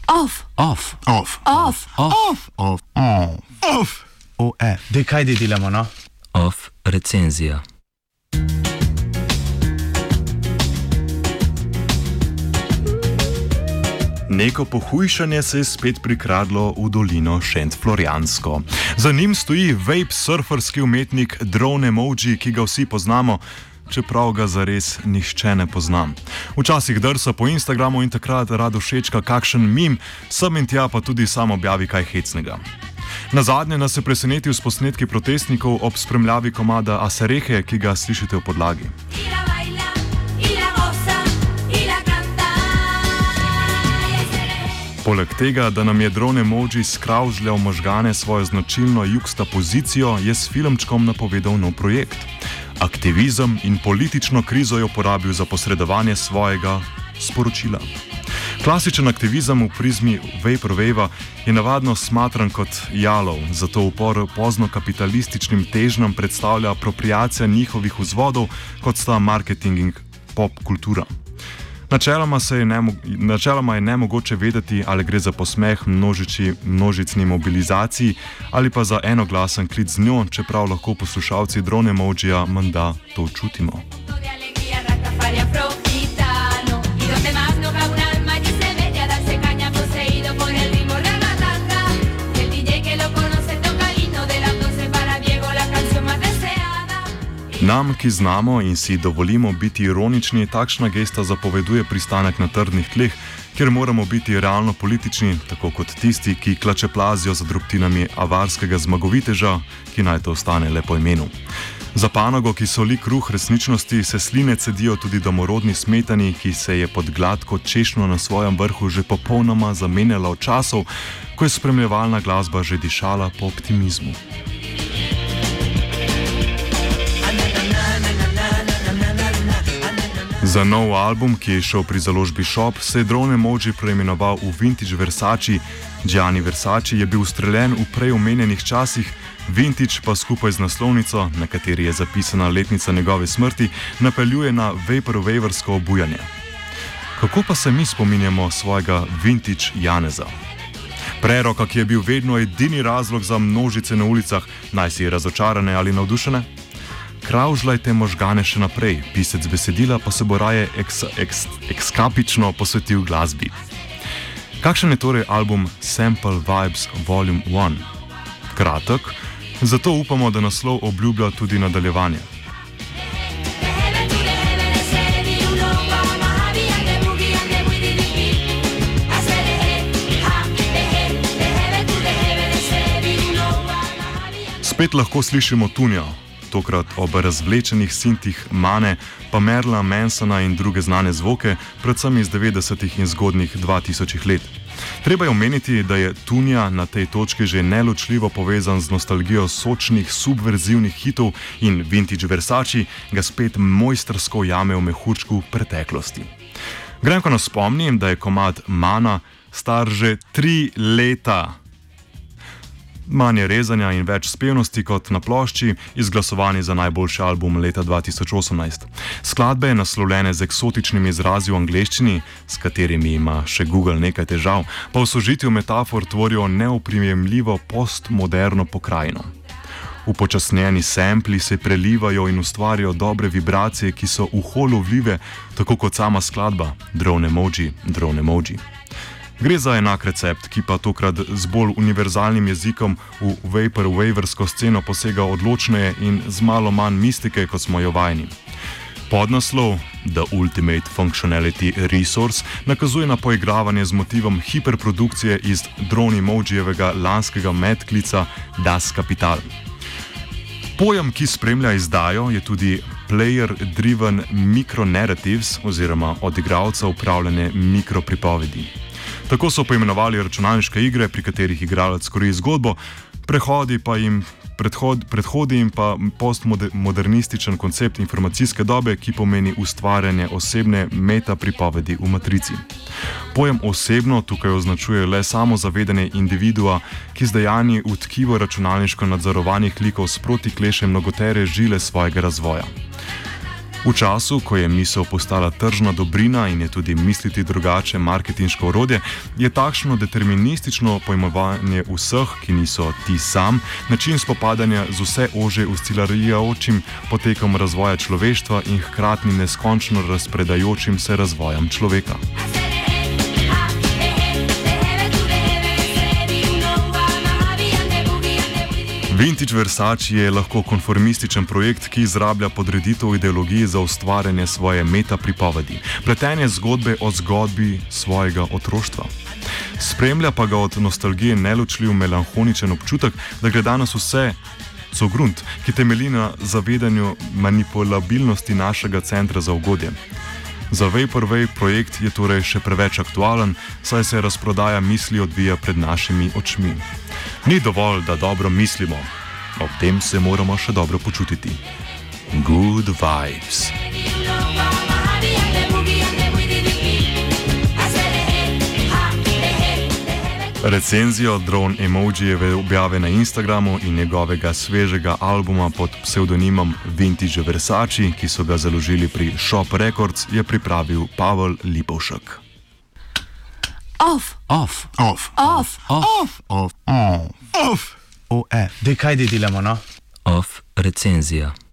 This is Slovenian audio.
Off. Dej, kaj delamo, no? Off recenzija. Neko pohujšanje se je spet prikradlo v dolino Šentflorjansko. Za njim stoji vape surferski umetnik Drone Emoji, ki ga vsi poznamo, čeprav ga zares nihče ne pozna. Včasih drsa po Instagramu in takrat rado všečka kakšen mim, sem in tja pa tudi sam objavi kaj hecnega. Nazadnje nas je presenetil s posnetki protestnikov ob spremljavi komada Aserehe, ki ga slišite v podlagi. Poleg tega, da nam je Drone Emoji skravžljal možgane svojo značilno juxtapozicijo, je s filmčkom napovedal nov projekt. Aktivizem in politično krizo je uporabil za posredovanje svojega sporočila. Klasičen aktivizem v prizmi vaporwave je navadno smatran kot jalov, zato upor pozno kapitalističnim težnjam predstavlja apropriacija njihovih vzvodov, kot sta marketing in pop kultura. Načeloma je nemogoče vedeti, ali gre za posmeh množicni mobilizaciji ali pa za enoglasen klic z njo, čeprav lahko poslušalci Drone Emojija menda to čutimo. Nam, ki znamo in si dovolimo biti ironični, takšna gesta zapoveduje pristanek na trdnih tleh, kjer moramo biti realno politični, tako kot tisti, ki klačeplazijo za drobtinami avarskega zmagoviteža, ki naj to ostane le po imenu. Za panogo, ki soli kruh resničnosti, se sline cedijo tudi domorodni smetani, ki se je pod gladko češnjo na svojem vrhu že popolnoma zamenjala od časov, ko je spremljevalna glasba že dišala po optimizmu. Za nov album, ki je šel pri založbi Shop, se je Drone Emoji preimenoval v Vintage Versace. Gianni Versace je bil ustreljen v prej omenjenih časih, Vintage pa skupaj z naslovnico, na kateri je zapisana letnica njegove smrti, napeljuje na vaporwaversko obujanje. Kako pa se mi spominjamo svojega Vintage Janeza? Preroka, ki je bil vedno edini razlog za množice na ulicah, naj si razočarane ali navdušene? Kravžljajte možgane še naprej, pisec besedila pa se bo raje ekskapično posvetil glasbi. Kakšen je torej album Sample Vibes Volume 1? Kratek, zato upamo, da naslov obljublja tudi nadaljevanje. Spet lahko slišimo tunja, tokrat ob razvlečenih sintih Mane, pa Merla Mansona in druge znane zvoke, predvsem iz 90-ih in zgodnjih 2000-ih let. Treba je omeniti, da je tunja na tej točki že neločljivo povezan z nostalgijo sočnih, subverzivnih hitov in Vintage Versace ga spet mojstrsko jame v mehurčku preteklosti. Gremko nas spomnim, da je komad Mana star že 3 leta. Manje rezanja in več spevnosti kot na plošči, izglasovani za najboljši album leta 2018. Skladbe, naslovljene z eksotičnimi izrazi v angleščini, s katerimi ima še Google nekaj težav, pa v sožitju metafor tvorijo neoprijemljivo postmoderno pokrajino. Upočasnjeni sampli se prelivajo in ustvarjajo dobre vibracije, ki so uholovljive, tako kot sama skladba Drone Emoji, Drone Emoji. Gre za enak recept, ki pa tokrat z bolj univerzalnim jezikom v vaporwaversko sceno posega odločneje in z malo manj mistike, kot smo jo vajeni. Podnaslov The Ultimate Functionality Resource nakazuje na poigravanje z motivom hiperprodukcije iz Drone Emojijevega lanskega medklica Das Kapital. Pojem, ki spremlja izdajo, je tudi player-driven micro-narratives oziroma od igralca upravljene mikropripovedi. Tako so poimenovali računalniške igre, pri katerih igralec kroji zgodbo, predhodi in pa postmodernističen koncept informacijske dobe, ki pomeni ustvarjanje osebne metapripovedi v matrici. Pojem osebno tukaj označuje le samozavedanje individua, ki z dejanji v tkivo računalniško nadzorovanih klikov sproti kleše mnogotere žile svojega razvoja. V času, ko je misel postala tržna dobrina in je tudi misliti drugače marketinško orodje, je takšno deterministično pojmovanje vseh, ki niso ti sam, način spopadanja z vse ože oscilirajočim potekom razvoja človeštva in hkratni neskončno razpredajočim se razvojem človeka. Vintage Versace je lahko konformističen projekt, ki izrablja podreditev ideologiji za ustvarjanje svoje metapripovedi, pletenje zgodbe o zgodbi svojega otroštva. Spremlja pa ga od nostalgije neločljiv melanholičen občutek, da gre danes vse cogrunt, ki temelji na zavedanju manipulabilnosti našega centra za ugodje. Za Vaporwave projekt je torej še preveč aktualen, saj se razprodaja misli odvija pred našimi očmi. Ni dovolj, da dobro mislimo, ob tem se moramo še dobro počutiti. Good vibes. Recenzijo Drone Emojijeve objave na Instagramu in njegovega svežega albuma pod psevdonimom Vintage Versace, ki so ga založili pri Shop Records, je pripravil Pavel Lipovšek. Off. Off. Off. Off. Off. Off. Off. Off. Dej, kaj delamo, no? Off recenzija.